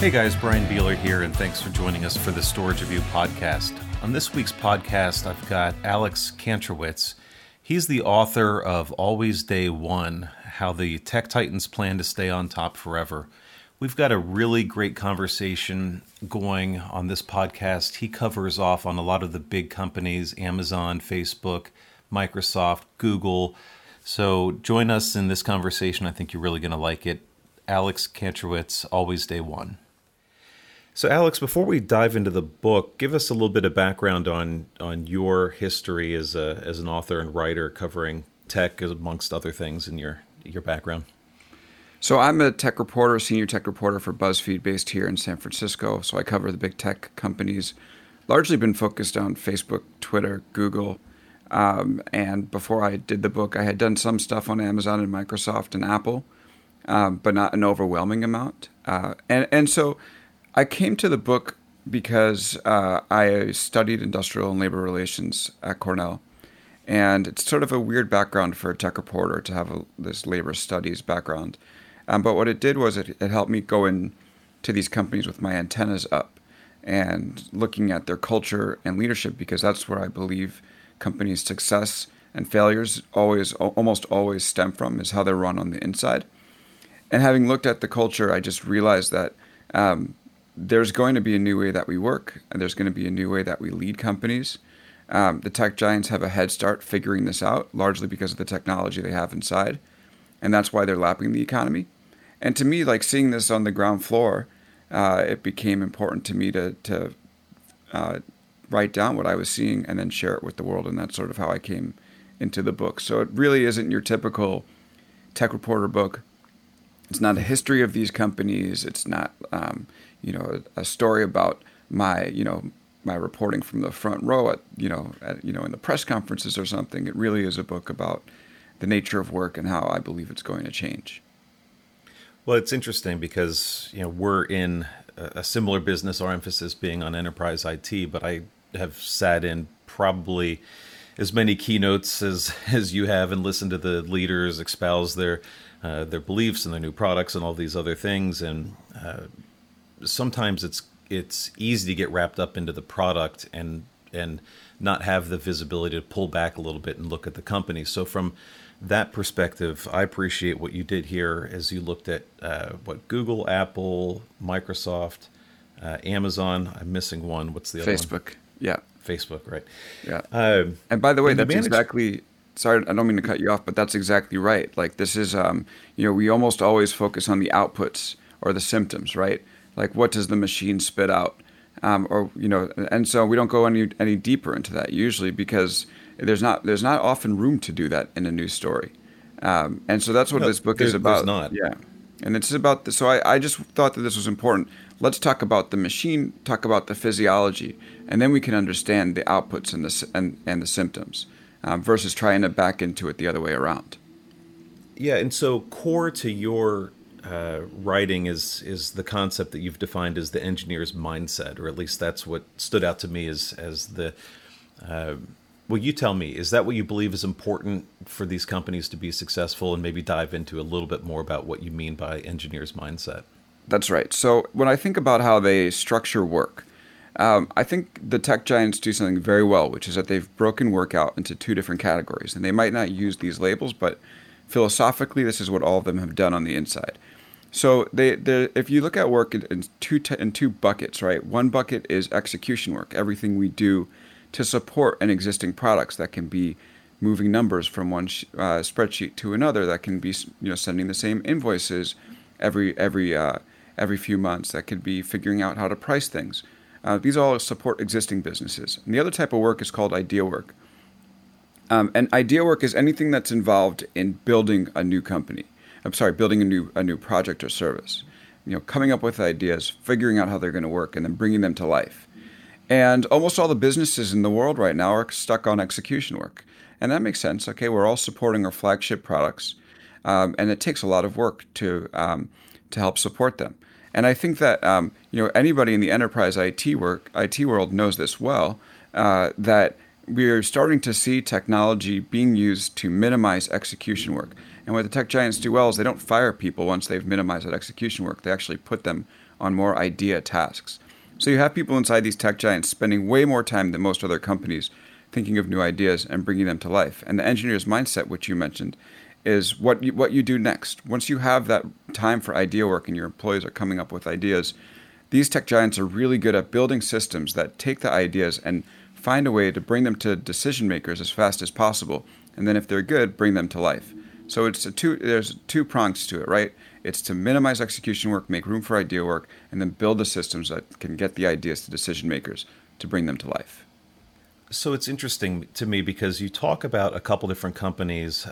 Hey guys, Brian Beeler here, and thanks for joining us for the Storage Review podcast. On this week's podcast, I've got Alex Kantrowitz. He's the author of Always Day One, How the Tech Titans Plan to Stay on Top Forever. We've got a really great conversation going on this podcast. He covers off on a lot of the big companies, Amazon, Facebook, Microsoft, Google. So join us in this conversation. I think you're really going to like it. Alex Kantrowitz, Always Day One. So Alex, before we dive into the book, give us a little bit of background on your history as an author and writer covering tech, amongst other things, in your background. So I'm a tech reporter, senior tech reporter for BuzzFeed based here in San Francisco. So I cover the big tech companies, largely been focused on Facebook, Twitter, Google. And before I did the book, I had done some stuff on Amazon and Microsoft and Apple, but not an overwhelming amount. And so I came to the book because I studied industrial and labor relations at Cornell. And it's sort of a weird background for a tech reporter to have this labor studies background. But what it did was it helped me go into these companies with my antennas up and looking at their culture and leadership, because that's where I believe companies' success and failures almost always stem from, is how they're run on the inside. And having looked at the culture, I just realized that there's going to be a new way that we work, and there's going to be a new way that we lead companies. The tech giants have a head start figuring this out, largely because of the technology they have inside, and that's why they're lapping the economy. And to me, like seeing this on the ground floor, it became important to me to write down what I was seeing and then share it with the world, and that's sort of how I came into the book. So it really isn't your typical tech reporter book. It's not a history of these companies. It's not a story about my reporting from the front row at in the press conferences or something. It really is a book about the nature of work and how I believe it's going to change. Well, it's interesting because we're in a similar business, our emphasis being on enterprise IT, but I have sat in probably as many keynotes as you have and listened to the leaders espouse their beliefs and their new products and all these other things. And sometimes it's easy to get wrapped up into the product and not have the visibility to pull back a little bit and look at the company. So from that perspective, I appreciate what you did here as you looked at what Google, Apple, Microsoft, Amazon. I'm missing one. What's the other one? Facebook. Yeah. Facebook, right. Yeah. And by the way, that's exactly... Sorry, I don't mean to cut you off, but that's exactly right. Like this is, we almost always focus on the outputs or the symptoms, right? Like what does the machine spit out? And so we don't go any deeper into that usually because there's not often room to do that in a news story. And so that's what this book is about. There's not. Yeah. And it's about so I just thought that this was important. Let's talk about the machine, talk about the physiology, and then we can understand the outputs and the symptoms. Versus trying to back into it the other way around. Yeah, and so core to your writing is the concept that you've defined as the engineer's mindset, or at least that's what stood out to me as the. Well, you tell me, is that what you believe is important for these companies to be successful, and maybe dive into a little bit more about what you mean by engineer's mindset? That's right. So when I think about how they structure work, I think the tech giants do something very well, which is that they've broken work out into two different categories. And they might not use these labels, but philosophically, this is what all of them have done on the inside. So if you look at work in two buckets, right? One bucket is execution work, everything we do to support an existing products. That can be moving numbers from one spreadsheet to another. That can be sending the same invoices every few months. That could be figuring out how to price things. These all support existing businesses. And the other type of work is called idea work. And idea work is anything that's involved in building a new company. Building a new project or service. Coming up with ideas, figuring out how they're going to work, and then bringing them to life. And almost all the businesses in the world right now are stuck on execution work. And that makes sense. Okay, we're all supporting our flagship products, and it takes a lot of work to help support them. And I think that anybody in the enterprise IT world knows this well, that we're starting to see technology being used to minimize execution work. And what the tech giants do well is they don't fire people once they've minimized that execution work. They actually put them on more idea tasks. So you have people inside these tech giants spending way more time than most other companies thinking of new ideas and bringing them to life. And the engineer's mindset, which you mentioned, is what you do next. Once you have that time for idea work and your employees are coming up with ideas, these tech giants are really good at building systems that take the ideas and find a way to bring them to decision makers as fast as possible. And then if they're good, bring them to life. So there's two prongs to it, right? It's to minimize execution work, make room for idea work, and then build the systems that can get the ideas to decision makers to bring them to life. So it's interesting to me because you talk about a couple different companies,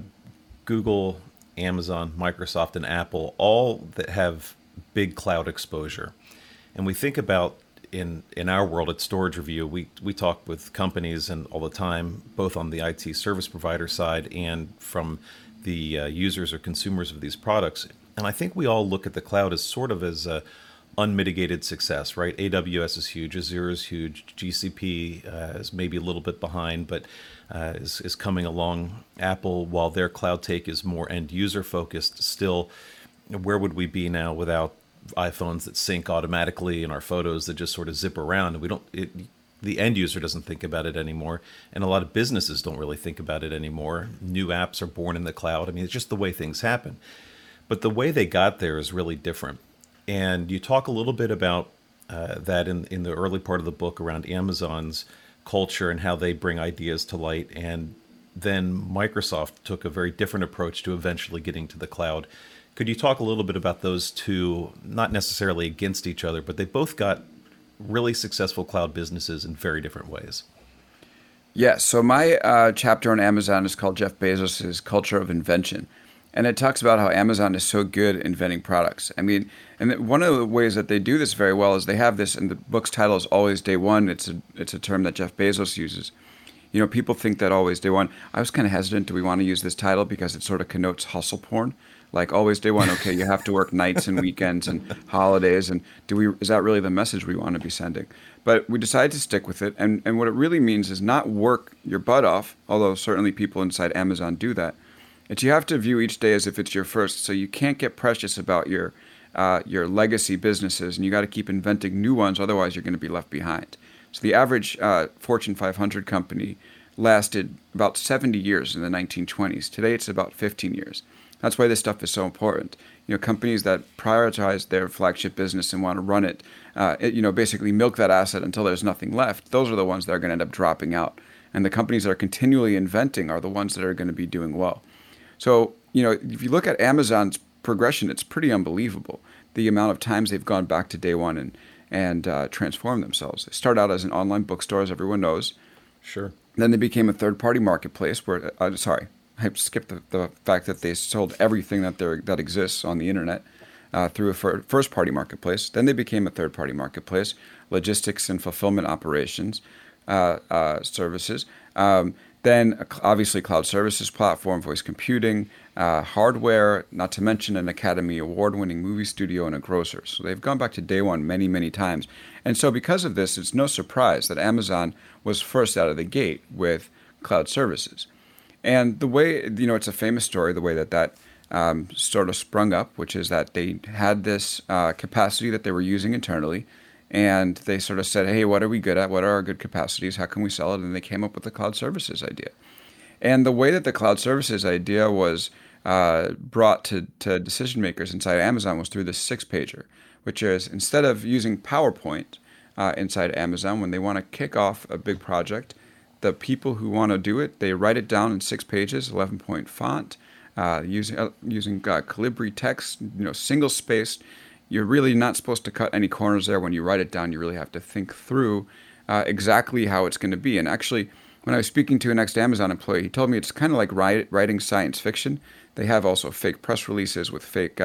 Google, Amazon, Microsoft, and Apple, all that have big cloud exposure. And we think about in our world at Storage Review, we talk with companies and all the time, both on the IT service provider side and from the users or consumers of these products. And I think we all look at the cloud as sort of as a unmitigated success, right? AWS is huge, Azure is huge, GCP is maybe a little bit behind, but is coming along. Apple, while their cloud take is more end user focused, still, where would we be now without iPhones that sync automatically and our photos that just sort of zip around? And the end user doesn't think about it anymore, and a lot of businesses don't really think about it anymore. New apps are born in the cloud. I mean, it's just the way things happen. But the way they got there is really different. And you talk a little bit about that in the early part of the book around Amazon's culture and how they bring ideas to light. And then Microsoft took a very different approach to eventually getting to the cloud. Could you talk a little bit about those two, not necessarily against each other, but they both got really successful cloud businesses in very different ways? Yeah, so my chapter on Amazon is called Jeff Bezos' Culture of Invention. And it talks about how Amazon is so good at inventing products. I mean, and one of the ways that they do this very well is they have this, and the book's title is Always Day One. It's a term that Jeff Bezos uses. You know, people think that Always Day One. I was kind of hesitant, do we want to use this title? Because it sort of connotes hustle porn. Like Always Day One, okay, you have to work nights and weekends and holidays. And is that really the message we want to be sending? But we decided to stick with it. And what it really means is not work your butt off, although certainly people inside Amazon do that. It's you have to view each day as if it's your first, so you can't get precious about your legacy businesses, and you got to keep inventing new ones, otherwise you're going to be left behind. So the average Fortune 500 company lasted about 70 years in the 1920s. Today it's about 15 years. That's why this stuff is so important. You know, companies that prioritize their flagship business and want to run it, basically milk that asset until there's nothing left, those are the ones that are going to end up dropping out. And the companies that are continually inventing are the ones that are going to be doing well. So, you know, if you look at Amazon's progression, it's pretty unbelievable. The amount of times they've gone back to day one and transformed themselves. They started out as an online bookstore, as everyone knows. Sure. Then they became a third-party marketplace where, I skipped the fact that they sold everything that exists on the internet through a first-party marketplace. Then they became a third-party marketplace, logistics and fulfillment operations services. Then, obviously, cloud services platform, voice computing, hardware, not to mention an Academy Award-winning movie studio and a grocer. So they've gone back to day one many, many times. And so because of this, it's no surprise that Amazon was first out of the gate with cloud services. And the way, you know, it's a famous story, the way that sort of sprung up, which is that they had this capacity that they were using internally. And they sort of said, hey, what are we good at? What are our good capacities? How can we sell it? And they came up with the cloud services idea. And the way that the cloud services idea was brought to decision makers inside Amazon was through this 6-pager, which is instead of using PowerPoint inside Amazon, when they want to kick off a big project, the people who want to do it, they write it down in 6 pages, 11-point font, using Calibri text, single-spaced. You're really not supposed to cut any corners there. When you write it down, you really have to think through exactly how it's going to be. And actually, when I was speaking to an ex-Amazon employee, he told me it's kind of like writing science fiction. They have also fake press releases with fake,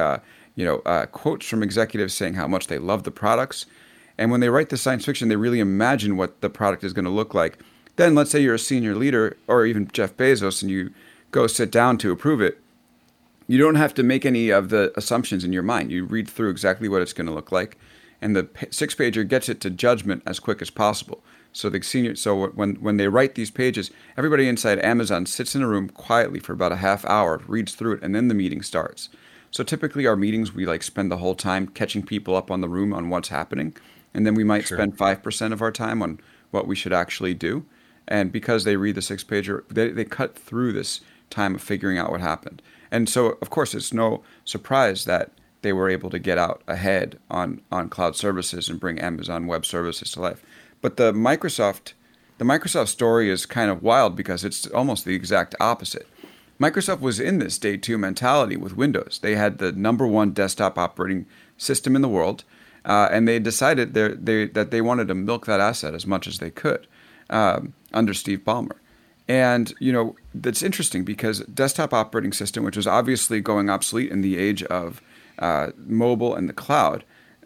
quotes from executives saying how much they love the products. And when they write the science fiction, they really imagine what the product is going to look like. Then let's say you're a senior leader or even Jeff Bezos and you go sit down to approve it. You don't have to make any of the assumptions in your mind. You read through exactly what it's going to look like, and the 6-pager gets it to judgment as quick as possible. So when they write these pages, everybody inside Amazon sits in a room quietly for about a half hour, reads through it, and then the meeting starts. So typically our meetings, we like spend the whole time catching people up on the room on what's happening. And then we might Sure. spend 5% of our time on what we should actually do. And because they read the 6-pager, they cut through this time of figuring out what happened. And so, of course, it's no surprise that they were able to get out ahead on cloud services and bring Amazon Web Services to life. But the Microsoft story is kind of wild because it's almost the exact opposite. Microsoft was in this day two mentality with Windows. They had the number one desktop operating system in the world, and they decided that they wanted to milk that asset as much as they could under Steve Ballmer. And, that's interesting because desktop operating system, which was obviously going obsolete in the age of mobile and the cloud,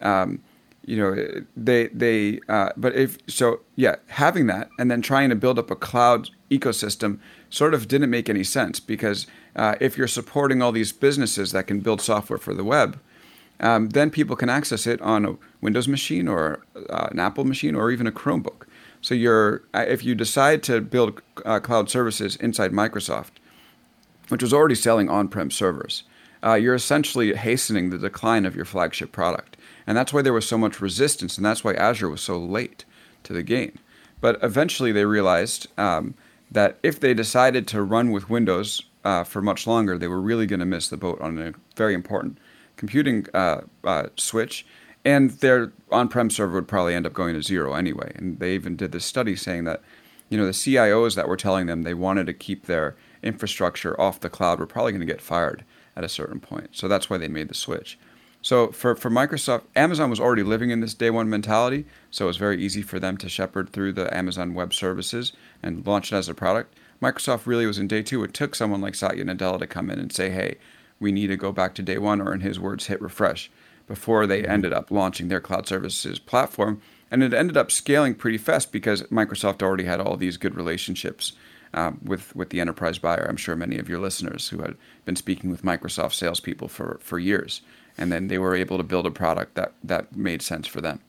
having that and then trying to build up a cloud ecosystem sort of didn't make any sense because if you're supporting all these businesses that can build software for the web, then people can access it on a Windows machine or an Apple machine or even a Chromebook. So if you decide to build cloud services inside Microsoft, which was already selling on-prem servers, you're essentially hastening the decline of your flagship product. And that's why there was so much resistance, and that's why Azure was so late to the game. But eventually they realized that if they decided to run with Windows for much longer, they were really going to miss the boat on a very important computing switch. And their on-prem server would probably end up going to zero anyway. And they even did this study saying that, the CIOs that were telling them they wanted to keep their infrastructure off the cloud were probably going to get fired at a certain point. So that's why they made the switch. So for Microsoft, Amazon was already living in this day one mentality. So it was very easy for them to shepherd through the Amazon Web Services and launch it as a product. Microsoft really was in day two. It took someone like Satya Nadella to come in and say, hey, we need to go back to day one, or in his words, hit refresh, before they ended up launching their cloud services platform. And it ended up scaling pretty fast because Microsoft already had all these good relationships with the enterprise buyer. I'm sure many of your listeners who had been speaking with Microsoft salespeople for years. And then they were able to build a product that made sense for them.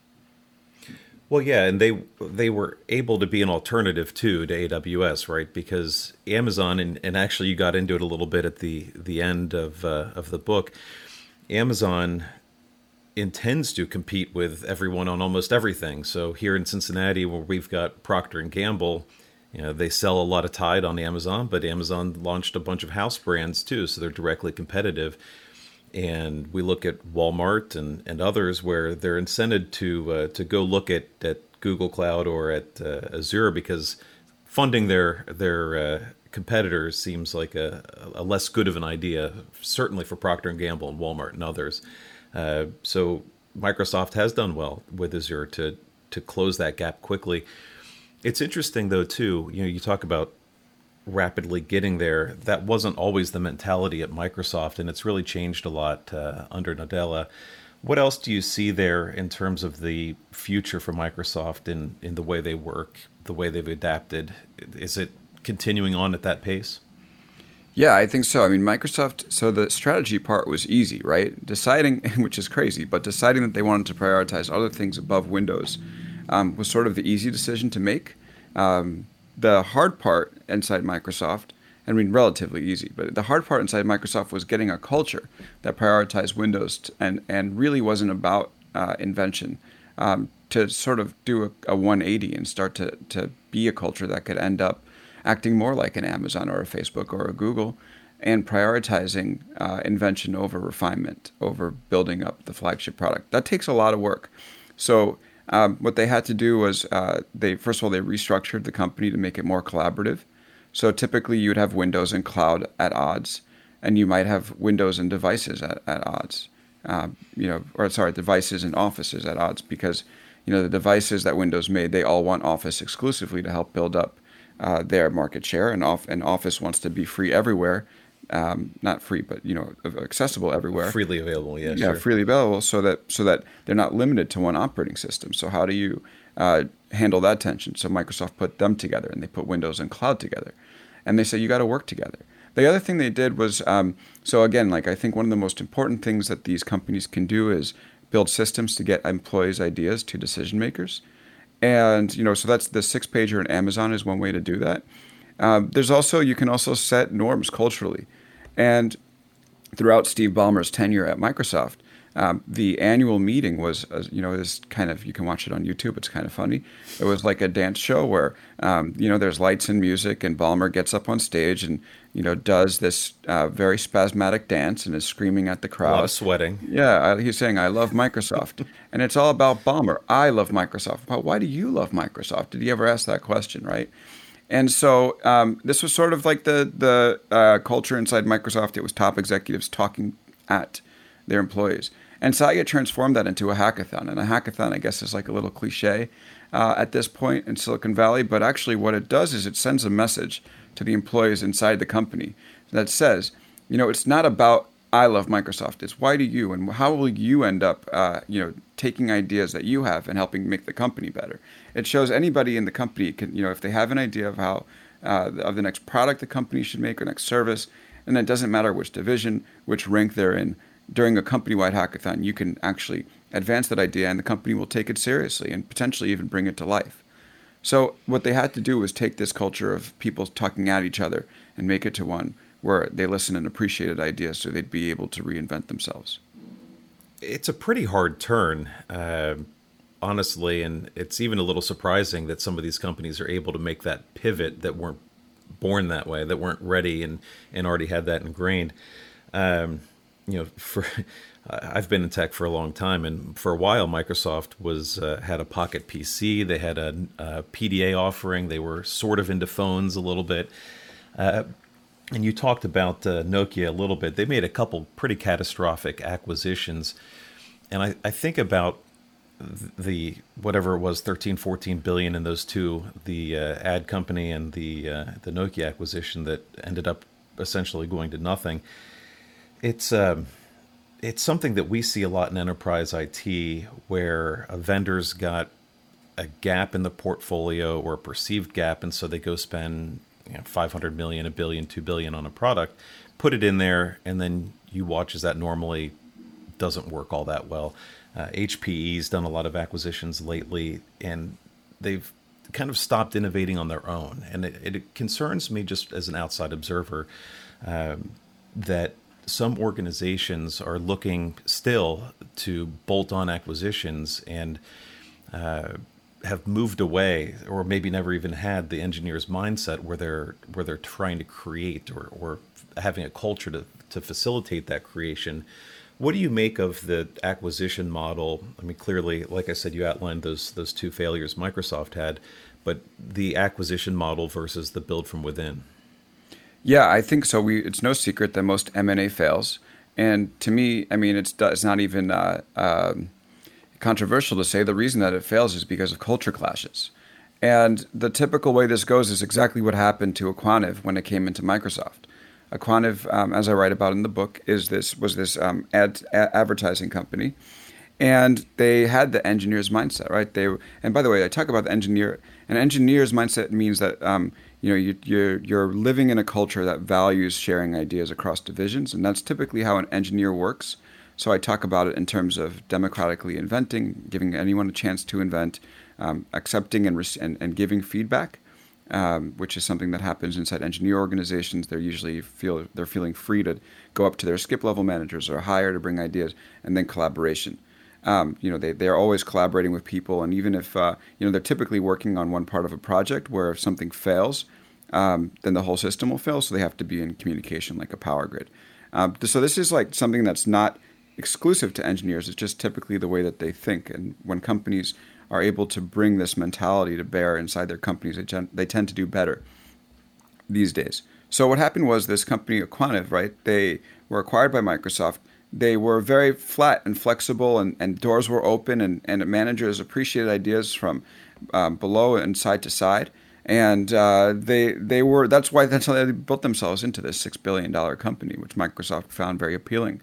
Well, yeah, and they were able to be an alternative too to AWS, right? Because Amazon, and actually you got into it a little bit at the end of the book, Amazon intends to compete with everyone on almost everything. So here in Cincinnati, where we've got Procter and Gamble, they sell a lot of Tide on Amazon, but Amazon launched a bunch of house brands too, so they're directly competitive. And we look at Walmart and others where they're incented to go look at Google Cloud or at Azure because funding their competitors seems like a less good of an idea, certainly for Procter and Gamble and Walmart and others. So Microsoft has done well with Azure to close that gap quickly. It's interesting though too. You talk about rapidly getting there. That wasn't always the mentality at Microsoft, and it's really changed a lot under Nadella. What else do you see there in terms of the future for Microsoft in the way they work, the way they've adapted? Is it continuing on at that pace? Yeah, I think so. I mean, Microsoft, so the strategy part was easy, right? Deciding, which is crazy, but deciding that they wanted to prioritize other things above Windows was sort of the easy decision to make. The hard part inside Microsoft, I mean, relatively easy, but the hard part inside Microsoft was getting a culture that prioritized Windows and really wasn't about invention, to sort of do a 180 and start to be a culture that could end up acting more like an Amazon or a Facebook or a Google and prioritizing invention over refinement, over building up the flagship product. That takes a lot of work. So what they had to do was they restructured the company to make it more collaborative. So typically you would have Windows and cloud at odds, and you might have Windows and devices at odds, devices and offices at odds, because the devices that Windows made, they all want Office exclusively to help build up their market share, and Office wants to be free everywhere. Not free, but accessible everywhere. Freely available, yeah. Yeah, sure. Freely available, so that they're not limited to one operating system. So how do you handle that tension? So Microsoft put them together, and they put Windows and cloud together, and they say you got to work together. The other thing they did was, so again, I think one of the most important things that these companies can do is build systems to get employees' ideas to decision makers, and so that's the 6-pager in Amazon is one way to do that. You can also set norms culturally. And throughout Steve Ballmer's tenure at Microsoft, the annual meeting was, is kind of, you can watch it on YouTube. It's kind of funny. It was like a dance show where, there's lights and music, and Ballmer gets up on stage and, does this very spasmodic dance and is screaming at the crowd. A lot of sweating. Yeah, he's saying, "I love Microsoft." And it's all about Ballmer. I love Microsoft. But why do you love Microsoft? Did he ever ask that question, right? And so this was sort of like the culture inside Microsoft. It was top executives talking at their employees. And Satya transformed that into a hackathon. And a hackathon, I guess, is like a little cliche at this point in Silicon Valley. But actually what it does is it sends a message to the employees inside the company that says, it's not about I love Microsoft. It's why do you, and how will you end up, taking ideas that you have and helping make the company better. It shows anybody in the company can, if they have an idea of how of the next product the company should make or next service, and it doesn't matter which division, which rank they're in. During a company-wide hackathon, you can actually advance that idea, and the company will take it seriously and potentially even bring it to life. So what they had to do was take this culture of people talking at each other and make it to one where they listened and appreciated ideas so they'd be able to reinvent themselves. It's a pretty hard turn, honestly, and it's even a little surprising that some of these companies are able to make that pivot that weren't born that way, that weren't ready and already had that ingrained. I've been in tech for a long time, and for a while, Microsoft had a Pocket PC. They had a PDA offering. They were sort of into phones a little bit. And you talked about Nokia a little bit. They made a couple pretty catastrophic acquisitions. And I think about the, whatever it was, 13, 14 billion in those two, the ad company and the Nokia acquisition that ended up essentially going to nothing. It's something that we see a lot in enterprise IT, where a vendor's got a gap in the portfolio or a perceived gap, and so they go spend 500 million, a billion, 2 billion on a product, put it in there, and then you watch as that normally doesn't work all that well. HPE's done a lot of acquisitions lately, and they've kind of stopped innovating on their own. And it concerns me, just as an outside observer, that some organizations are looking still to bolt-on acquisitions and have moved away, or maybe never even had the engineer's mindset where they're trying to create or having a culture to facilitate that creation. What do you make of the acquisition model? I mean, clearly, like I said, you outlined those two failures Microsoft had, but the acquisition model versus the build from within. Yeah, I think so. It's no secret that most M&A fails. And to me, I mean, it's not even controversial to say the reason that it fails is because of culture clashes. And the typical way this goes is exactly what happened to Aquaniv when it came into Microsoft. Aquaniv, as I write about in the book, was this advertising company. And they had the engineer's mindset, right? And by the way, I talk about the engineer. An engineer's mindset means that you're living in a culture that values sharing ideas across divisions, and that's typically how an engineer works. So I talk about it in terms of democratically inventing, giving anyone a chance to invent, accepting and giving feedback, which is something that happens inside engineer organizations. They're usually feeling free to go up to their skip level managers or hire to bring ideas, and then collaboration. They're always collaborating with people, and even if they're typically working on one part of a project where if something fails, then the whole system will fail. So they have to be in communication like a power grid. So this is like something that's not exclusive to engineers. It's just typically the way that they think. And when companies are able to bring this mentality to bear inside their companies, they tend to do better these days. So what happened was this company, Aquaniv, right? They were acquired by Microsoft. They were very flat and flexible, and doors were open, and managers appreciated ideas from below and side to side. And that's how they built themselves into this $6 billion company, which Microsoft found very appealing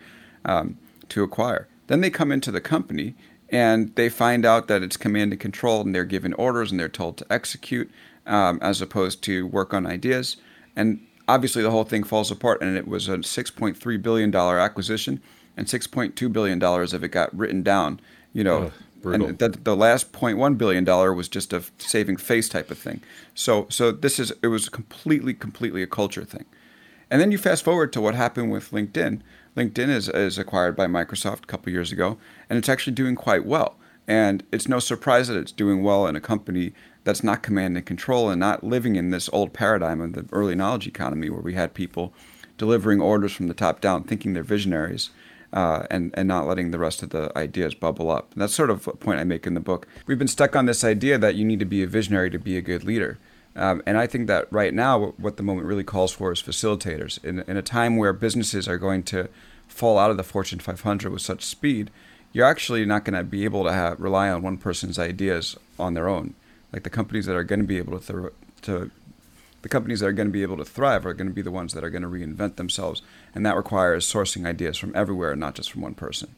to acquire. Then they come into the company, and they find out that it's command and control, and they're given orders, and they're told to execute as opposed to work on ideas. And obviously, the whole thing falls apart, and it was a $6.3 billion acquisition, and $6.2 billion of it got written down, Brutal. And the last $0.1 billion was just a saving face type of thing. So it was completely a culture thing. And then you fast forward to what happened with LinkedIn. LinkedIn is acquired by Microsoft a couple years ago, and it's actually doing quite well. And it's no surprise that it's doing well in a company that's not command and control and not living in this old paradigm of the early knowledge economy where we had people delivering orders from the top down, thinking they're visionaries, and not letting the rest of the ideas bubble up. And that's sort of a point I make in the book. We've been stuck on this idea that you need to be a visionary to be a good leader. And I think that right now, what the moment really calls for is facilitators. In a time where businesses are going to fall out of the Fortune 500 with such speed, you're actually not going to be able to rely on one person's ideas on their own. Like the companies that are going to be able the companies that are going to be able to thrive are going to be the ones that are going to reinvent themselves, and that requires sourcing ideas from everywhere, not just from one person.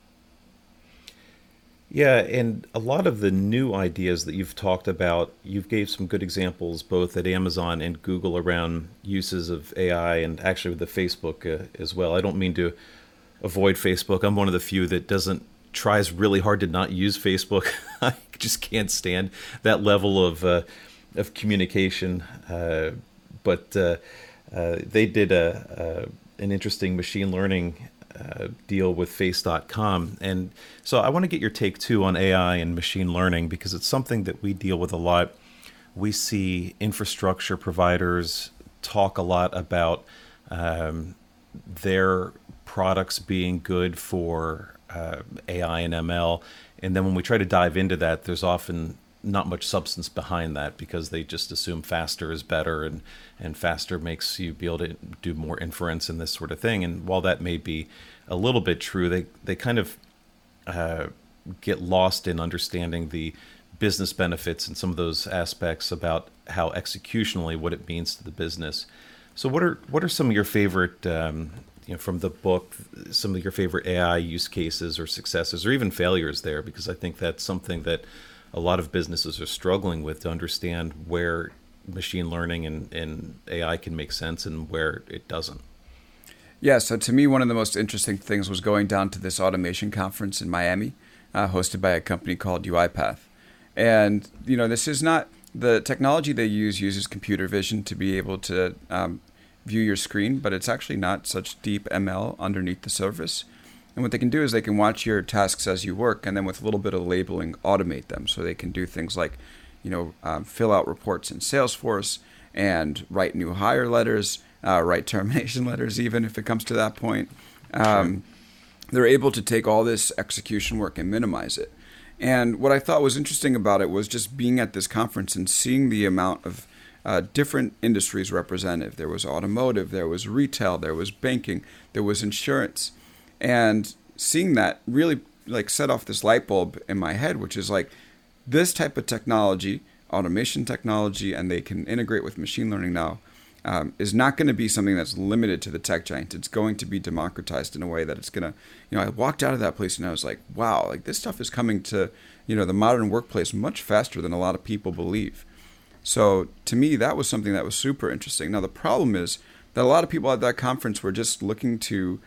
Yeah, and a lot of the new ideas that you've talked about, you've gave some good examples both at Amazon and Google around uses of AI, and actually with the Facebook as well. I don't mean to avoid Facebook. I'm one of the few that tries really hard to not use Facebook. I just can't stand that level of communication. But they did an interesting machine learning deal with Face.com. And so I want to get your take too on AI and machine learning, because it's something that we deal with a lot. We see infrastructure providers talk a lot about their products being good for AI and ML. And then when we try to dive into that, there's often not much substance behind that, because they just assume faster is better, and faster makes you be able to do more inference and this sort of thing. And while that may be a little bit true, they kind of get lost in understanding the business benefits and some of those aspects about how executionally what it means to the business. So what are some of your favorite from the book, some of your favorite AI use cases or successes or even failures there? Because I think that's something that a lot of businesses are struggling with, to understand where machine learning and AI can make sense and where it doesn't. Yeah, so to me, one of the most interesting things was going down to this automation conference in Miami, hosted by a company called UiPath. And, this is not, the technology they uses computer vision to be able to view your screen, but it's actually not such deep ML underneath the surface. And what they can do is they can watch your tasks as you work, and then with a little bit of labeling, automate them. So they can do things like, fill out reports in Salesforce and write new hire letters, write termination letters, even if it comes to that point. Sure. They're able to take all this execution work and minimize it. And what I thought was interesting about it was just being at this conference and seeing the amount of different industries represented. There was automotive, there was retail, there was banking, there was insurance. And seeing that really set off this light bulb in my head, which is this type of technology, automation technology, and they can integrate with machine learning now, is not going to be something that's limited to the tech giants. It's going to be democratized in a way that it's going to, I walked out of that place and I was like, wow, this stuff is coming to, the modern workplace much faster than a lot of people believe. So to me, that was something that was super interesting. Now, the problem is that a lot of people at that conference were just looking to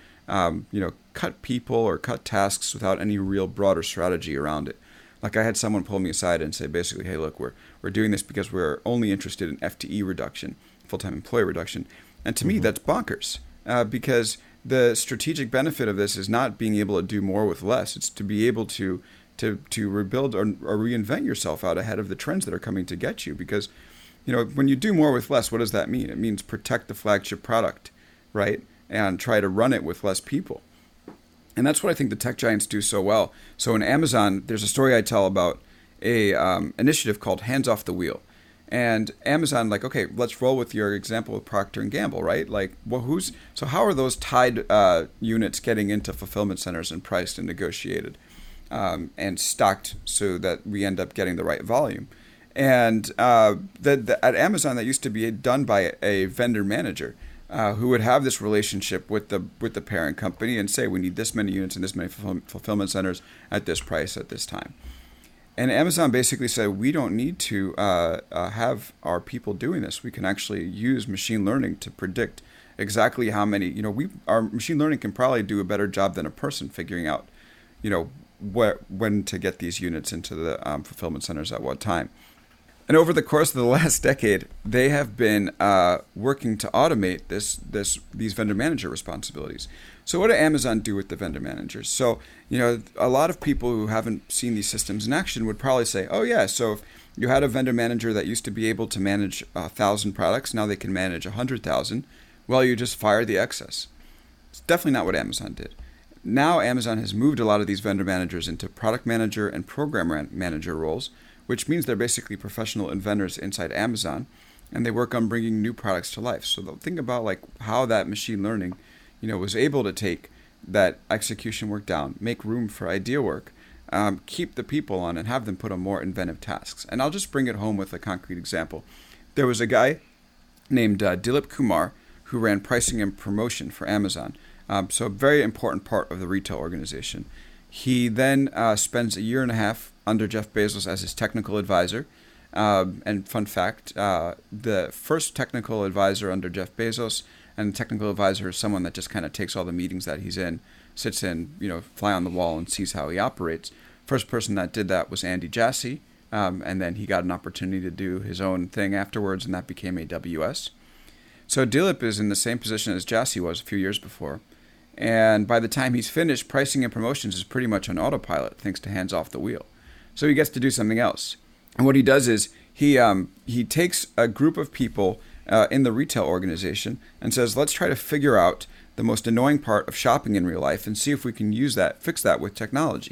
cut people or cut tasks without any real broader strategy around it. I had someone pull me aside and say, basically, hey, look, we're doing this because we're only interested in FTE reduction, full-time employee reduction. And to me, that's bonkers, because the strategic benefit of this is not being able to do more with less. It's to be able to rebuild or reinvent yourself out ahead of the trends that are coming to get you. Because, when you do more with less, what does that mean? It means protect the flagship product, right? And try to run it with less people. And that's what I think the tech giants do so well. So in Amazon, there's a story I tell about a initiative called Hands Off the Wheel. And Amazon, okay, let's roll with your example with Procter & Gamble, right? So how are those Tide units getting into fulfillment centers and priced and negotiated and stocked so that we end up getting the right volume? And at Amazon, that used to be done by a vendor manager. Who would have this relationship with the parent company and say, we need this many units and this many fulfillment centers at this price at this time. And Amazon basically said, we don't need to have our people doing this. We can actually use machine learning to predict exactly how many, our machine learning can probably do a better job than a person figuring out, when to get these units into the fulfillment centers at what time. And over the course of the last decade, they have been working to automate these vendor manager responsibilities. So what do Amazon do with the vendor managers? So, a lot of people who haven't seen these systems in action would probably say, oh yeah, so if you had a vendor manager that used to be able to manage 1,000 products, now they can manage 100,000. Well, you just fire the excess. It's definitely not what Amazon did. Now Amazon has moved a lot of these vendor managers into product manager and program manager roles, which means they're basically professional inventors inside Amazon, and they work on bringing new products to life. So think about like how that machine learning, was able to take that execution work down, make room for idea work, keep the people on, and have them put on more inventive tasks. And I'll just bring it home with a concrete example. There was a guy named Dilip Kumar who ran pricing and promotion for Amazon. So a very important part of the retail organization. He then spends a year and a half under Jeff Bezos as his technical advisor. And fun fact, the first technical advisor under Jeff Bezos, and the technical advisor is someone that just kind of takes all the meetings that he's in, sits in, fly on the wall and sees how he operates. First person that did that was Andy Jassy. And then he got an opportunity to do his own thing afterwards, and that became AWS. So Dilip is in the same position as Jassy was a few years before. And by the time he's finished, pricing and promotions is pretty much on autopilot, thanks to hands off the wheel. So he gets to do something else. And what he does is he takes a group of people in the retail organization and says, let's try to figure out the most annoying part of shopping in real life and see if we can fix that with technology.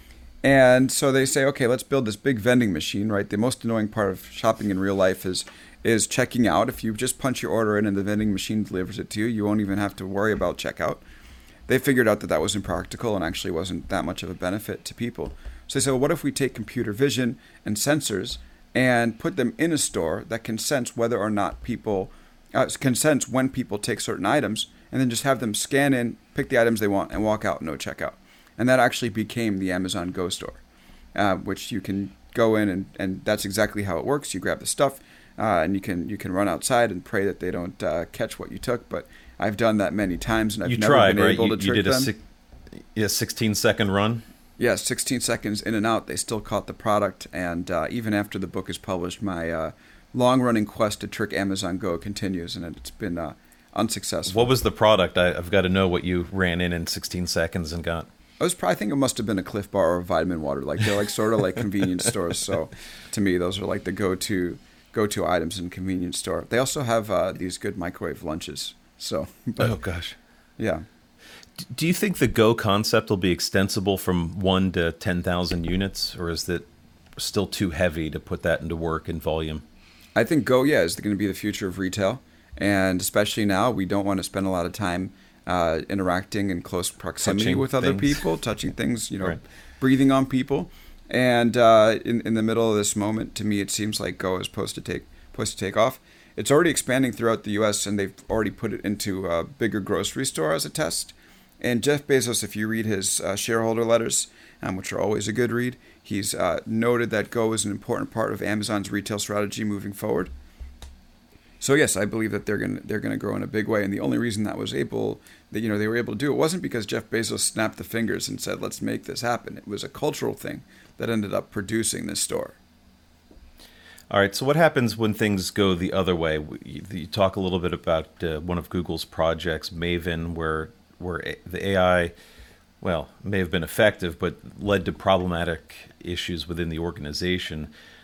And so they say, okay, let's build this big vending machine, right? The most annoying part of shopping in real life is checking out. If you just punch your order in and the vending machine delivers it to you, you won't even have to worry about checkout. They figured out that was impractical and actually wasn't that much of a benefit to people. So they said, well, what if we take computer vision and sensors and put them in a store that can sense whether or not people can sense when people take certain items, and then just have them scan in, pick the items they want, and walk out, no checkout. And that actually became the Amazon Go store, which you can go in and that's exactly how it works. You grab the stuff, and you can run outside and pray that they don't catch what you took. But I've done that many times, and I've never been able to trick them. You did a 16-second run? Yeah, 16 seconds in and out. They still caught the product, and even after the book is published, my long-running quest to trick Amazon Go continues, and it's been unsuccessful. What was the product? I've got to know what you ran in 16 seconds and got. I think it must have been a Cliff Bar or a vitamin water. Like they're like sort of like convenience stores. So to me, those are like the go-to items in a convenience store. They also have these good microwave lunches. So, oh gosh, yeah. Do you think the Go concept will be extensible from 1 to 10,000 units, or is it still too heavy to put that into work in volume? I think Go, is going to be the future of retail, and especially now, we don't want to spend a lot of time interacting in close proximity with other people, touching things, right. Breathing on people. And in the middle of this moment, to me, it seems like Go is supposed to take off. It's already expanding throughout the U.S., and they've already put it into a bigger grocery store as a test. And Jeff Bezos, if you read his shareholder letters, which are always a good read, he's noted that Go is an important part of Amazon's retail strategy moving forward. So yes, I believe that they're gonna grow in a big way. And the only reason they were able to do it wasn't because Jeff Bezos snapped the fingers and said, "Let's make this happen." It was a cultural thing that ended up producing this store. All right. So what happens when things go the other way? You talk a little bit about one of Google's projects, Maven, where the AI, may have been effective, but led to problematic issues within the organization.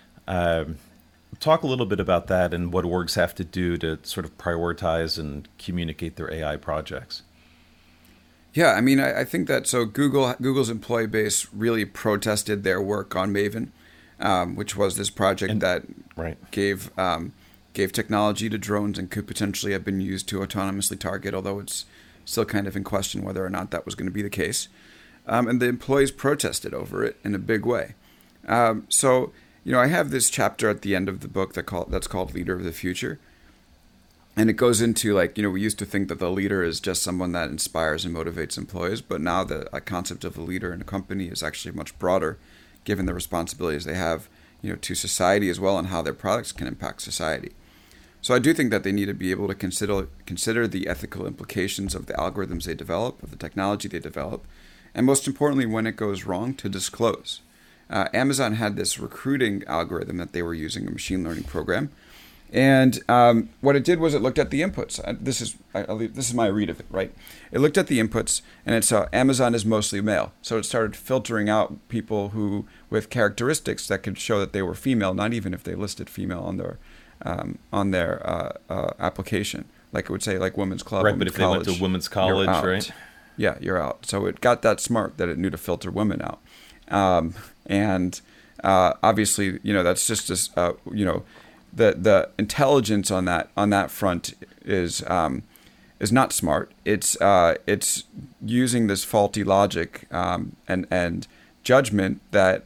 Talk a little bit about that and what orgs have to do to sort of prioritize and communicate their AI projects. Yeah, I mean, I think that Google's employee base really protested their work on Maven, which was this project that gave technology to drones and could potentially have been used to autonomously target, although it's still kind of in question whether or not that was going to be the case. And the employees protested over it in a big way. So I have this chapter at the end of the book that's called Leader of the Future. And it goes into we used to think that the leader is just someone that inspires and motivates employees, but now the concept of a leader in a company is actually much broader, given the responsibilities they have, to society as well and how their products can impact society. So I do think that they need to be able to consider the ethical implications of the algorithms they develop, of the technology they develop, and most importantly, when it goes wrong, to disclose. Amazon had this recruiting algorithm that they were using, a machine learning program. And what it did was it looked at the inputs. This is my read of it, right? It looked at the inputs, and it saw Amazon is mostly male. So it started filtering out people who with characteristics that could show that they were female, not even if they listed female on their application. Like it would say, like women's club, right? But if college, they went to women's college, right? Yeah, you're out. So it got that smart that it knew to filter women out, and obviously, that's just as the intelligence on that front is not smart. It's using this faulty logic and judgment that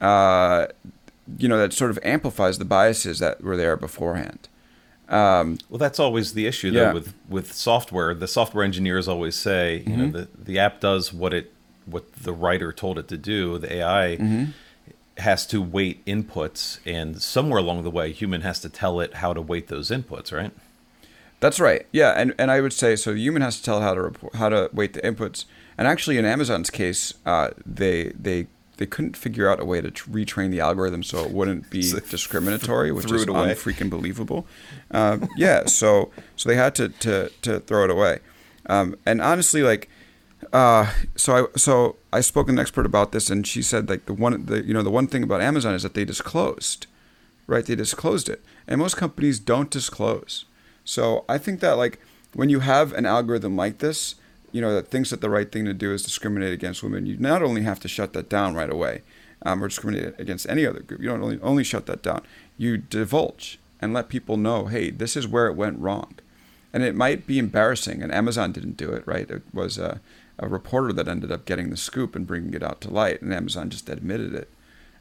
that sort of amplifies the biases that were there beforehand. Well, that's always the issue, though, Yeah. with software. The software engineers always say, the app does what the writer told it to do. The AI has to weight inputs, and somewhere along the way, human has to tell it how to weight those inputs, right? That's right. Yeah, and I would say so. The human has to tell how to weight the inputs. And actually, in Amazon's case, they couldn't figure out a way to retrain the algorithm so it wouldn't be discriminatory, which is unfreaking believable. So they had to throw it away. And honestly, like, so I spoke with an expert about this, and she said like the one thing about Amazon is that they disclosed, right? They disclosed it, and most companies don't disclose. So I think that like when you have an algorithm like this, that thinks that the right thing to do is discriminate against women, you not only have to shut that down right away, or discriminate against any other group. You don't only shut that down. You divulge and let people know, hey, this is where it went wrong. And it might be embarrassing, and Amazon didn't do it, right? It was a reporter that ended up getting the scoop and bringing it out to light, and Amazon just admitted it.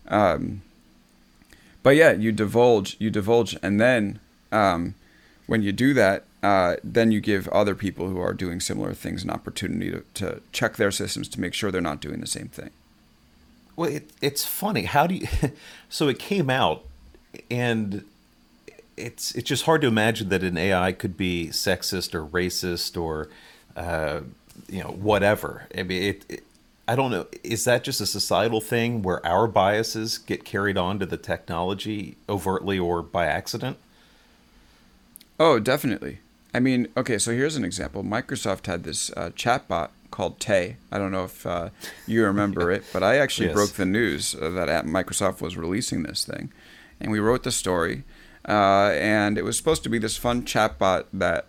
But yeah, you divulge, and then when you do that, then you give other people who are doing similar things an opportunity to check their systems to make sure they're not doing the same thing. Well, it's funny. How do you? So it came out, and it's just hard to imagine that an AI could be sexist or racist or whatever. I mean, I don't know. Is that just a societal thing where our biases get carried on to the technology overtly or by accident? Oh, definitely. I mean, okay, so here's an example. Microsoft had this chatbot called Tay. I don't know if you remember it, but I actually Yes. broke the news that Microsoft was releasing this thing. And we wrote the story. And it was supposed to be this fun chatbot that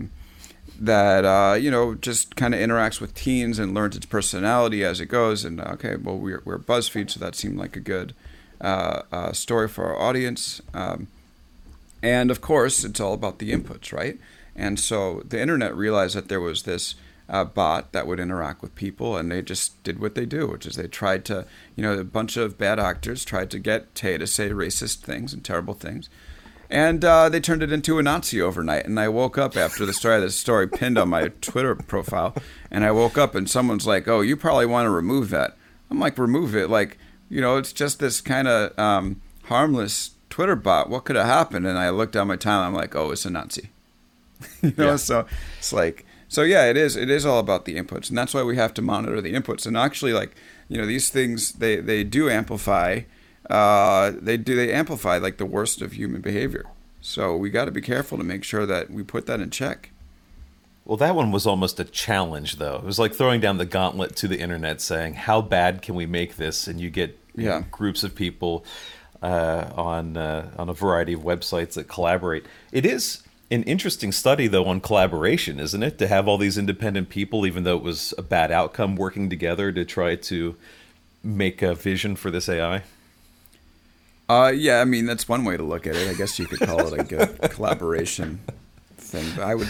just kind of interacts with teens and learns its personality as it goes. And okay, well, we're BuzzFeed, so that seemed like a good story for our audience. And of course, it's all about the inputs, right? And so the internet realized that there was this bot that would interact with people, and they just did what they do, which is they tried to, a bunch of bad actors tried to get Tay to say racist things and terrible things. And they turned it into a Nazi overnight. And I woke up after the story, I had this story pinned on my Twitter profile, and I woke up and someone's like, oh, you probably want to remove that. I'm like, remove it? Like, it's just this kind of harmless Twitter bot. What could have happened? And I looked down my timeline. I'm like, oh, it's a Nazi. Yeah. So it's like, so yeah, it is all about the inputs, and that's why we have to monitor the inputs. And actually, like, these things they do amplify. They amplify like the worst of human behavior. So we got to be careful to make sure that we put that in check. Well, that one was almost a challenge, though. It was like throwing down the gauntlet to the internet, saying, "How bad can we make this?" And you get groups of people on a variety of websites that collaborate. It is an interesting study, though, on collaboration, isn't it? To have all these independent people, even though it was a bad outcome, working together to try to make a vision for this AI. Yeah, I mean, that's one way to look at it. I guess you could call it a good collaboration thing. But I would,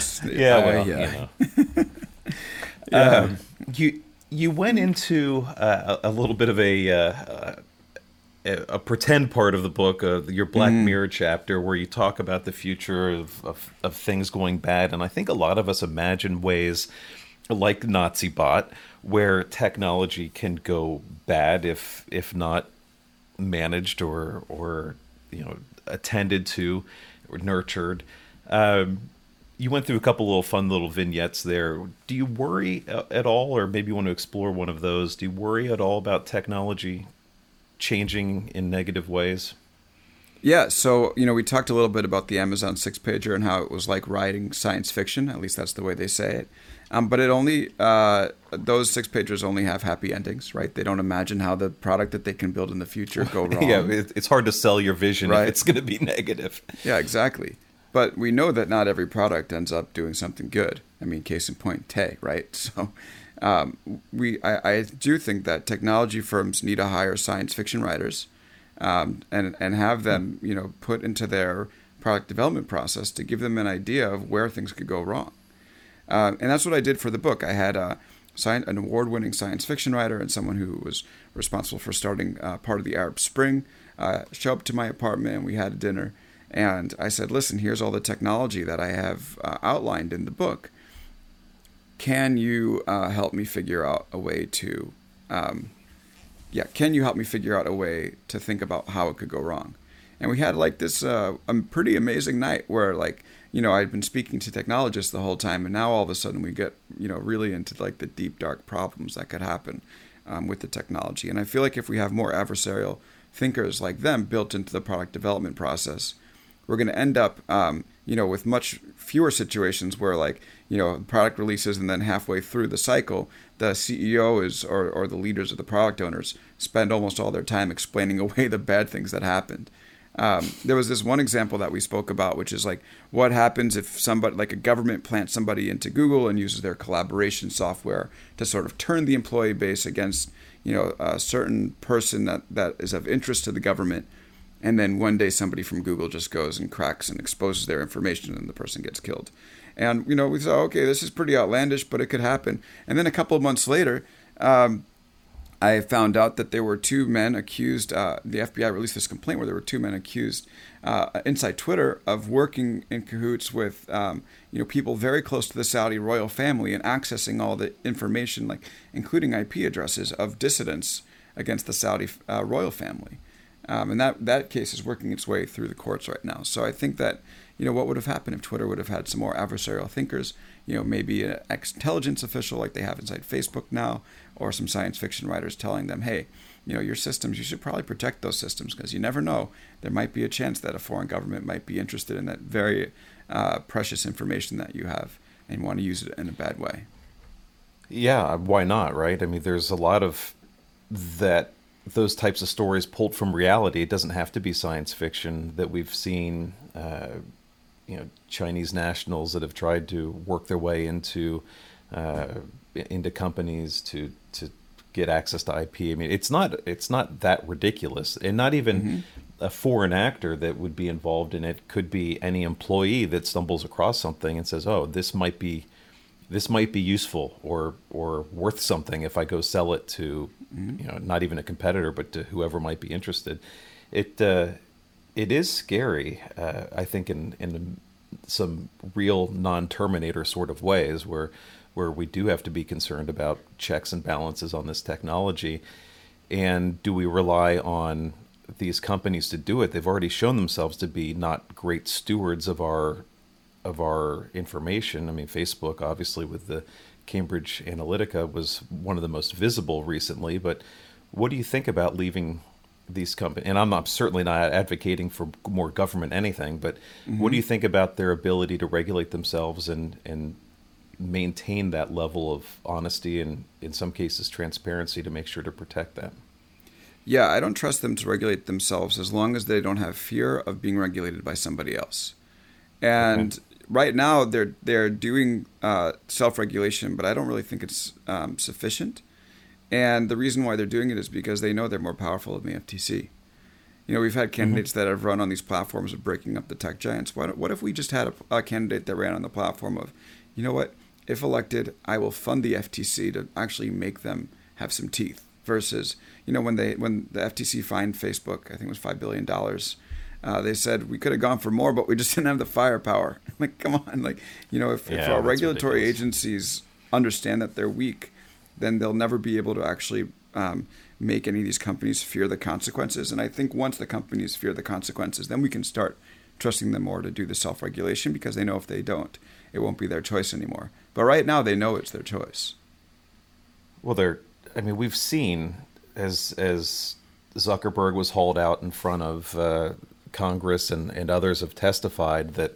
You went into a little bit of a pretend part of the book, your Black Mirror chapter, where you talk about the future of things going bad. And I think a lot of us imagine ways like NaziBot where technology can go bad if not managed or attended to or nurtured. You went through a couple little fun little vignettes there. Do you worry at all, or maybe you want to explore one of those? Do you worry at all about technology changing in negative ways? Yeah, so we talked a little bit about the Amazon 6-pager and how it was like writing science fiction. At least that's the way they say it. But it only those 6-pagers only have happy endings, right? They don't imagine how the product that they can build in the future go wrong. Yeah, it's hard to sell your vision if it's going to be negative. Yeah, exactly. But we know that not every product ends up doing something good. I mean, case in point, Tay, right? So I do think that technology firms need to hire science fiction writers. And have them, put into their product development process to give them an idea of where things could go wrong. And that's what I did for the book. I had an award-winning science fiction writer and someone who was responsible for starting part of the Arab Spring show up to my apartment, and we had a dinner. And I said, listen, here's all the technology that I have outlined in the book. Can you help me figure out a way to... can you help me figure out a way to think about how it could go wrong? And we had like this a pretty amazing night where I'd been speaking to technologists the whole time, and now all of a sudden we get, really into like the deep, dark problems that could happen with the technology. And I feel like if we have more adversarial thinkers like them built into the product development process, we're going to end up, with much fewer situations where product releases and then halfway through the cycle, the CEO or the leaders of the product owners spend almost all their time explaining away the bad things that happened. There was this one example that we spoke about, which is like what happens if somebody, like a government, plants somebody into Google and uses their collaboration software to sort of turn the employee base against, a certain person that is of interest to the government. And then one day somebody from Google just goes and cracks and exposes their information, and the person gets killed. And, we thought, okay, this is pretty outlandish, but it could happen. And then a couple of months later, I found out that there were two men accused. The FBI released this complaint where there were two men accused inside Twitter of working in cahoots with, people very close to the Saudi royal family and accessing all the information, including IP addresses of dissidents against the Saudi royal family. And that case is working its way through the courts right now. So I think that, what would have happened if Twitter would have had some more adversarial thinkers, maybe an ex-intelligence official like they have inside Facebook now, or some science fiction writers telling them, hey, your systems, you should probably protect those systems because you never know. There might be a chance that a foreign government might be interested in that very precious information that you have and want to use it in a bad way. Yeah, why not, right? I mean, there's a lot of those types of stories pulled from reality. It doesn't have to be science fiction that we've seen, Chinese nationals that have tried to work their way into companies to get access to IP. I mean, it's not that ridiculous, and not even a foreign actor that would be involved in it. Could be any employee that stumbles across something and says, "Oh, this might be useful or worth something if I go sell it to not even a competitor, but to whoever might be interested." It is scary, I think, in some real non-Terminator sort of ways where we do have to be concerned about checks and balances on this technology. And do we rely on these companies to do it? They've already shown themselves to be not great stewards of our information. I mean, Facebook, obviously, with the Cambridge Analytica, was one of the most visible recently. But what do you think about leaving these companies? And I'm certainly not advocating for more government anything, but what do you think about their ability to regulate themselves and maintain that level of honesty and, in some cases, transparency to make sure to protect that? Yeah, I don't trust them to regulate themselves as long as they don't have fear of being regulated by somebody else. And right now they're doing self-regulation, but I don't really think it's sufficient. And the reason why they're doing it is because they know they're more powerful than the FTC. We've had candidates that have run on these platforms of breaking up the tech giants. What if we just had a candidate that ran on the platform of, you know what, if elected, I will fund the FTC to actually make them have some teeth, versus, when the FTC fined Facebook, I think it was $5 billion, they said we could have gone for more, but we just didn't have the firepower. Come on, if our regulatory agencies understand that they're weak, then they'll never be able to actually make any of these companies fear the consequences. And I think once the companies fear the consequences, then we can start trusting them more to do the self-regulation, because they know if they don't, it won't be their choice anymore. But right now, they know it's their choice. Well, we've seen as Zuckerberg was hauled out in front of Congress, and others have testified that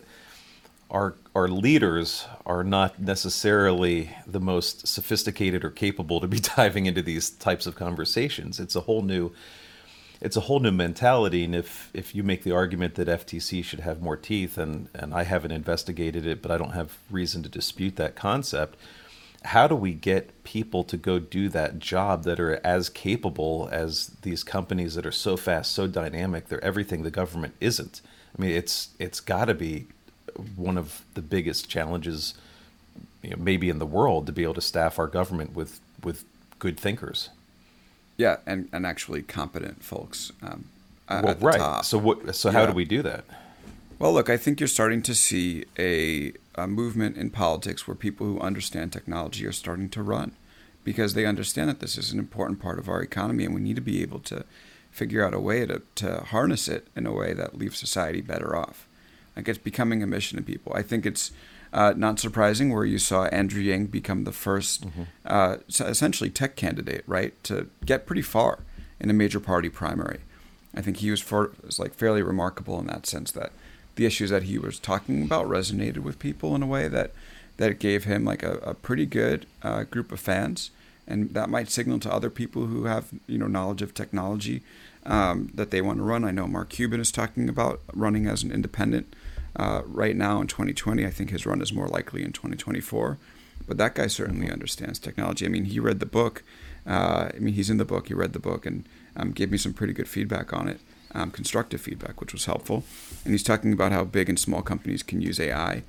our leaders are not necessarily the most sophisticated or capable to be diving into these types of conversations. It's a whole new mentality. And if you make the argument that FTC should have more teeth, and I haven't investigated it, but I don't have reason to dispute that concept, how do we get people to go do that job that are as capable as these companies that are so fast, so dynamic? They're everything the government isn't. I mean, it's got to be one of the biggest challenges, maybe in the world, to be able to staff our government with good thinkers. Yeah, and actually competent folks at the right. top. So how do we do that? Well, look, I think you're starting to see a movement in politics where people who understand technology are starting to run, because they understand that this is an important part of our economy, and we need to be able to figure out a way to harness it in a way that leaves society better off. Like, it's becoming a mission to people. I think it's not surprising where you saw Andrew Yang become the first essentially tech candidate, right, to get pretty far in a major party primary. I think he was fairly remarkable in that sense, that the issues that he was talking about resonated with people in a way that gave him like a pretty good group of fans, and that might signal to other people who have knowledge of technology that they want to run. I know Mark Cuban is talking about running as an independent right now in 2020. I think his run is more likely in 2024. But that guy certainly understands technology. I mean, he read the book. He's in the book. He read the book and gave me some pretty good feedback on it, constructive feedback, which was helpful. And he's talking about how big and small companies can use AI,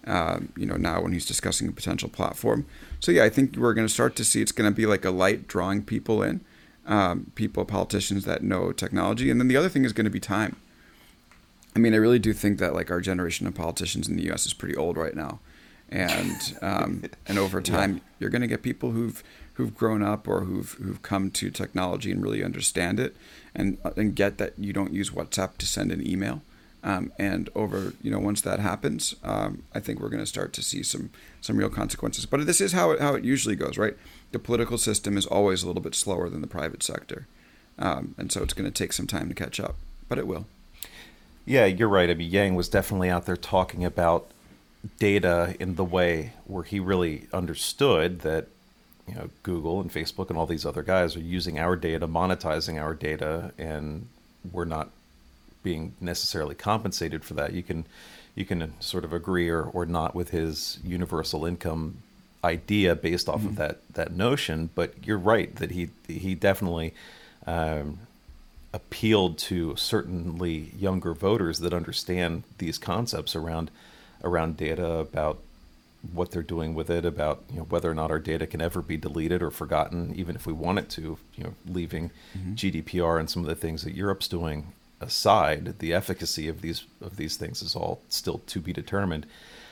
now when he's discussing a potential platform. So, yeah, I think we're going to start to see it's going to be like a light drawing people in, politicians that know technology. And then the other thing is going to be time. I mean, I really do think that like our generation of politicians in the U.S. is pretty old right now, and over time you're going to get people who've grown up or who've come to technology and really understand it, and get that you don't use WhatsApp to send an email, and once that happens, I think we're going to start to see some real consequences. But this is how it usually goes, right? The political system is always a little bit slower than the private sector, and so it's going to take some time to catch up, but it will. Yeah, you're right. I mean, Yang was definitely out there talking about data in the way where he really understood that, Google and Facebook and all these other guys are using our data, monetizing our data, and we're not being necessarily compensated for that. You can sort of agree or not with his universal income idea based off of that notion, but you're right that he definitely appealed to certainly younger voters that understand these concepts around data, about what they're doing with it, about whether or not our data can ever be deleted or forgotten, even if we want it to. Leaving GDPR and some of the things that Europe's doing aside, the efficacy of these things is all still to be determined.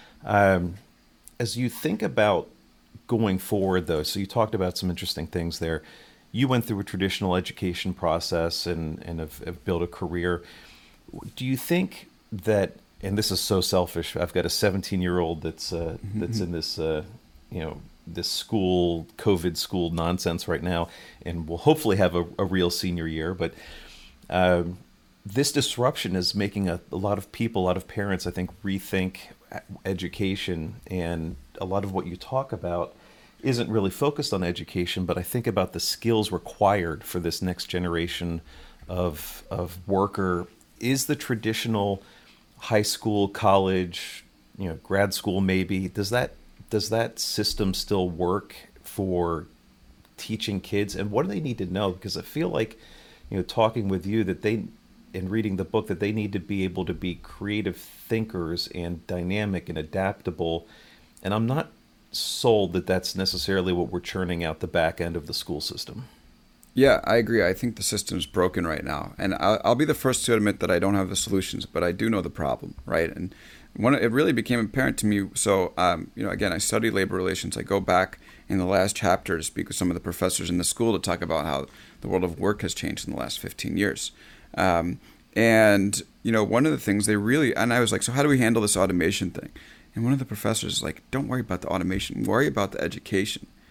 As you think about going forward, though, so you talked about some interesting things there. You went through a traditional education process and have built a career. Do you think that, and this is so selfish, I've got a 17-year-old that's in this this school, COVID school nonsense right now, and will hopefully have a real senior year. But this disruption is making a lot of people, a lot of parents, I think, rethink education, and a lot of what you talk about isn't really focused on education, but I think about the skills required for this next generation of worker. Is the traditional high school, college, grad school maybe, does that system still work for teaching kids? And what do they need to know? Because I feel like, talking with you, that and reading the book, that they need to be able to be creative thinkers and dynamic and adaptable. And I'm not sold that that's necessarily what we're churning out the back end of the school system. Yeah, I agree. I think the system's broken right now, and I'll be the first to admit that I don't have the solutions, but I do know the problem, right? And it really became apparent to me. So, again, I study labor relations. I go back in the last chapter to speak with some of the professors in the school to talk about how the world of work has changed in the last 15 years. And one of the things and I was like, so how do we handle this automation thing? And one of the professors is like, don't worry about the automation, worry about the education.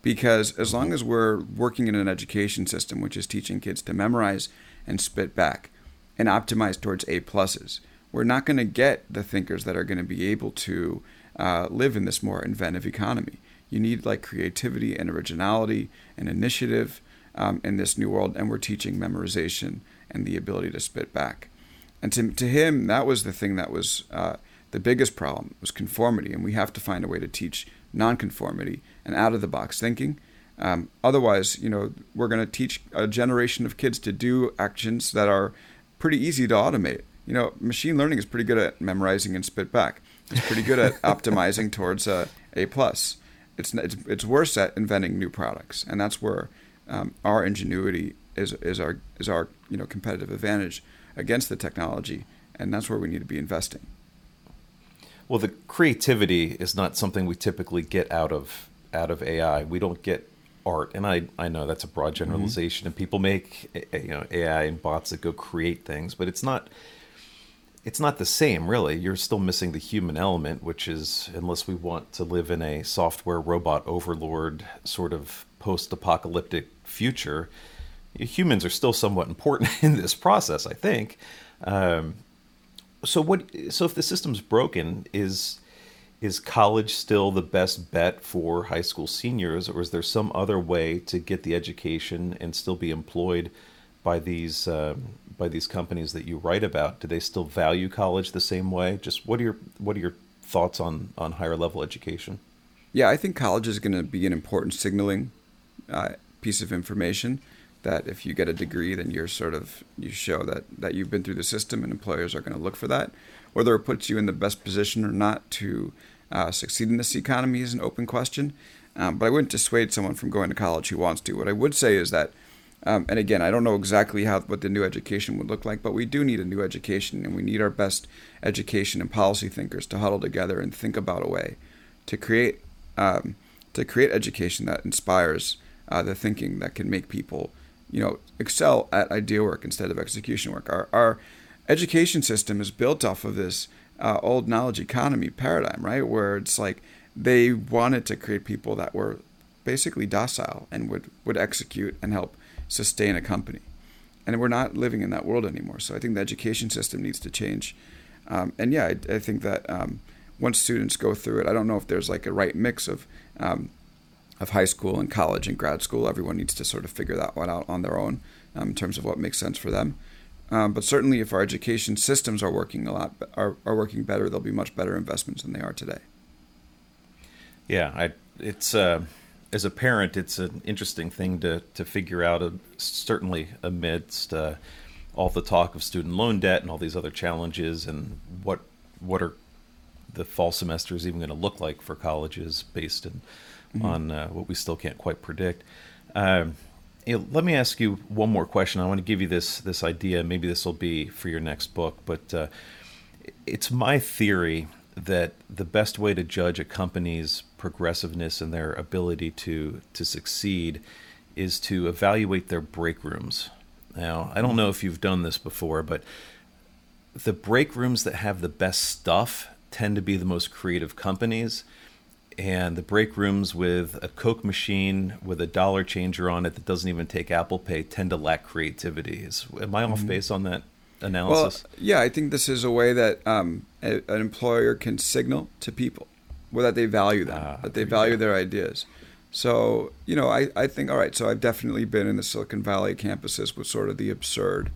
because as long as we're working in an education system which is teaching kids to memorize and spit back and optimize towards A pluses, we're not going to get the thinkers that are going to be able to live in this more inventive economy. You need like creativity and originality and initiative in this new world, and we're teaching memorization and the ability to spit back. And to him, that was the thing that was the biggest problem, was conformity, and we have to find a way to teach nonconformity and out-of-the-box thinking. Otherwise, we're going to teach a generation of kids to do actions that are pretty easy to automate. Machine learning is pretty good at memorizing and spit back. It's pretty good at optimizing towards A plus. It's worse at inventing new products, and that's where our ingenuity is our competitive advantage against the technology, and that's where we need to be investing. Well, the creativity is not something we typically get out of AI. We don't get art, and I know that's a broad generalization, and people make AI and bots that go create things, but it's not the same, really. You're still missing the human element, which is, unless we want to live in a software robot overlord sort of post-apocalyptic future, humans are still somewhat important in this process, I think. So if the system's broken, is college still the best bet for high school seniors, or is there some other way to get the education and still be employed by these companies that you write about? Do they still value college the same way? Just what are your thoughts on higher level education? Yeah, I think college is going to be an important signaling piece of information, that if you get a degree, then you show that you've been through the system, and employers are going to look for that. Whether it puts you in the best position or not to succeed in this economy is an open question. But I wouldn't dissuade someone from going to college who wants to. What I would say is that, and again, I don't know exactly what the new education would look like, but we do need a new education, and we need our best education and policy thinkers to huddle together and think about a way to create education that inspires the thinking that can make people excel at idea work instead of execution work. Our education system is built off of this old knowledge economy paradigm, right? Where it's like they wanted to create people that were basically docile and would execute and help sustain a company. And we're not living in that world anymore. So I think the education system needs to change. And yeah, I think that once students go through it, I don't know if there's like a right mix of high school and college and grad school. Everyone needs to sort of figure that one out on their own in terms of what makes sense for them. But certainly, if our education systems are working working better, there'll be much better investments than they are today. Yeah, it's as a parent, it's an interesting thing to figure out. Certainly, amidst all the talk of student loan debt and all these other challenges, and what are the fall semesters even going to look like for colleges based on what we still can't quite predict. Let me ask you one more question. I want to give you this idea. Maybe this will be for your next book, but it's my theory that the best way to judge a company's progressiveness and their ability to succeed is to evaluate their break rooms. Now, I don't know if you've done this before, but the break rooms that have the best stuff tend to be the most creative companies. And the break rooms with a Coke machine with a dollar changer on it that doesn't even take Apple Pay tend to lack creativity. Am I off base on that analysis? Well, yeah, I think this is a way that an employer can signal to people that they value them, that they value their ideas. So, I think, all right, so I've definitely been in the Silicon Valley campuses with sort of the absurd,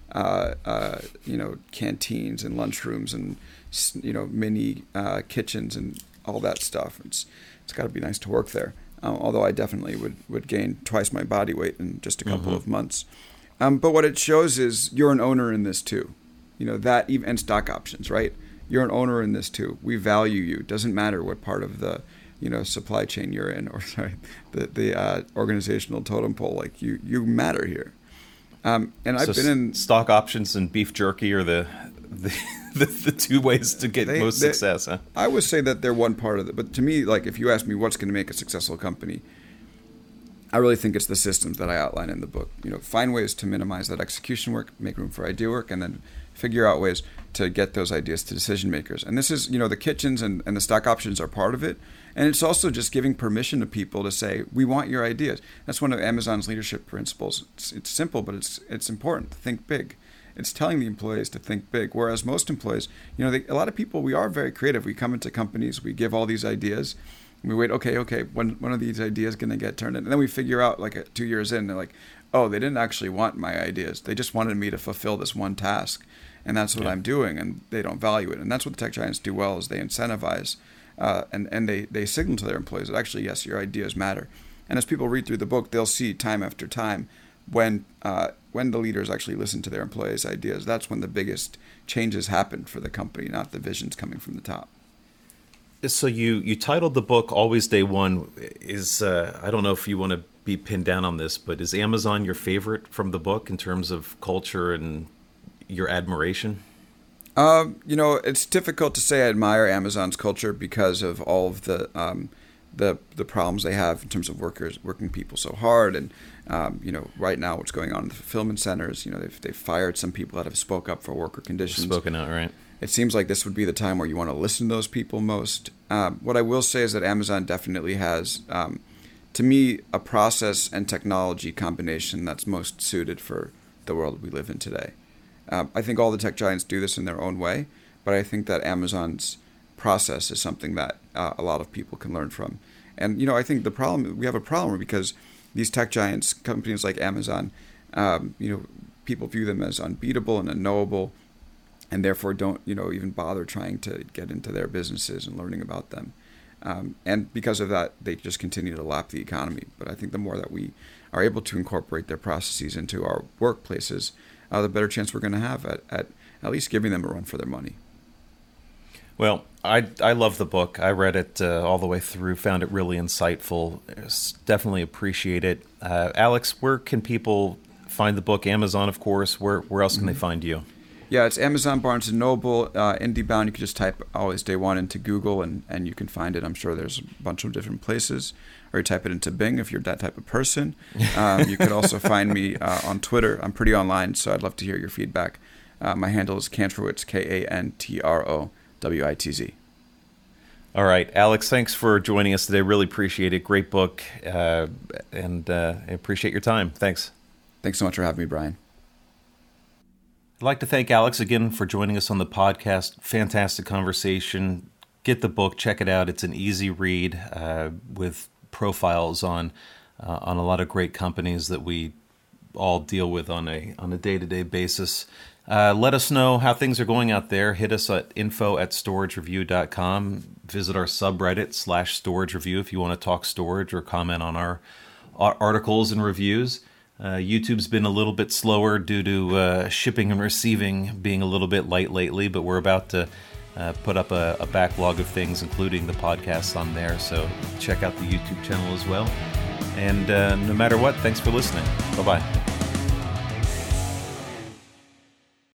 canteens and lunchrooms and, mini kitchens and all that stuff. It's got to be nice to work there. Although I definitely would gain twice my body weight in just a couple of months. But what it shows is you're an owner in this too. That even, and stock options, right? You're an owner in this too. We value you. Doesn't matter what part of the supply chain you're in, or the organizational totem pole. Like you matter here. And I've been in stock options and beef jerky are the two ways to get most success, huh? I would say that they're one part of it. But to me, like if you ask me what's going to make a successful company, I really think it's the systems that I outline in the book. Find ways to minimize that execution work, make room for idea work, and then figure out ways to get those ideas to decision makers. And this is, the kitchens and the stock options are part of it. And it's also just giving permission to people to say, we want your ideas. That's one of Amazon's leadership principles. It's simple, but it's important to think big. It's telling the employees to think big. Whereas most employees, a lot of people, we are very creative. We come into companies, we give all these ideas. We wait, okay, when are these ideas going to get turned in? And then we figure out 2 years in, they're like, oh, they didn't actually want my ideas. They just wanted me to fulfill this one task. And that's what I'm doing, and they don't value it. And that's what the tech giants do well, is they incentivize and they signal to their employees that actually, yes, your ideas matter. And as people read through the book, they'll see time after time when the leaders actually listen to their employees' ideas. That's when the biggest changes happen for the company, not the visions coming from the top. So you titled the book Always Day One. I don't know if you want to be pinned down on this, but is Amazon your favorite from the book in terms of culture and your admiration? It's difficult to say I admire Amazon's culture because of all of the problems they have in terms of working people so hard. And, right now what's going on in the fulfillment centers, they've fired some people that have spoke up for worker conditions. Spoken out, right? It seems like this would be the time where you want to listen to those people most. What I will say is that Amazon definitely has, to me, a process and technology combination that's most suited for the world we live in today. I think all the tech giants do this in their own way, but I think that Amazon's process is something that a lot of people can learn from. And, I think we have a problem because these tech giants, companies like Amazon, people view them as unbeatable and unknowable, and therefore don't, even bother trying to get into their businesses and learning about them. And because of that, they just continue to lap the economy. But I think the more that we are able to incorporate their processes into our workplaces, the better chance we're going to have at least giving them a run for their money. Well, I love the book. I read it all the way through, found it really insightful. Definitely appreciate it. Alex, where can people find the book? Amazon, of course. Where else can they find you? Yeah, it's Amazon, Barnes & Noble, IndieBound. You can just type Always Day One into Google and you can find it. I'm sure there's a bunch of different places. Or you type it into Bing if you're that type of person. You could also find me on Twitter. I'm pretty online, so I'd love to hear your feedback. My handle is Kantrowitz, Kantrowitz. All right, Alex, thanks for joining us today. Really appreciate it. Great book, and I appreciate your time. Thanks. Thanks so much for having me, Brian. I'd like to thank Alex again for joining us on the podcast. Fantastic conversation. Get the book, check it out. It's an easy read with profiles on a lot of great companies that we all deal with on a day-to-day basis. Let us know how things are going out there. Hit us at info@storagereview.com. Visit our subreddit /storagereview if you want to talk storage or comment on our articles and reviews. YouTube's been a little bit slower due to shipping and receiving being a little bit light lately, but we're about to put up a backlog of things, including the podcasts on there. So check out the YouTube channel as well. And no matter what, thanks for listening. Bye-bye.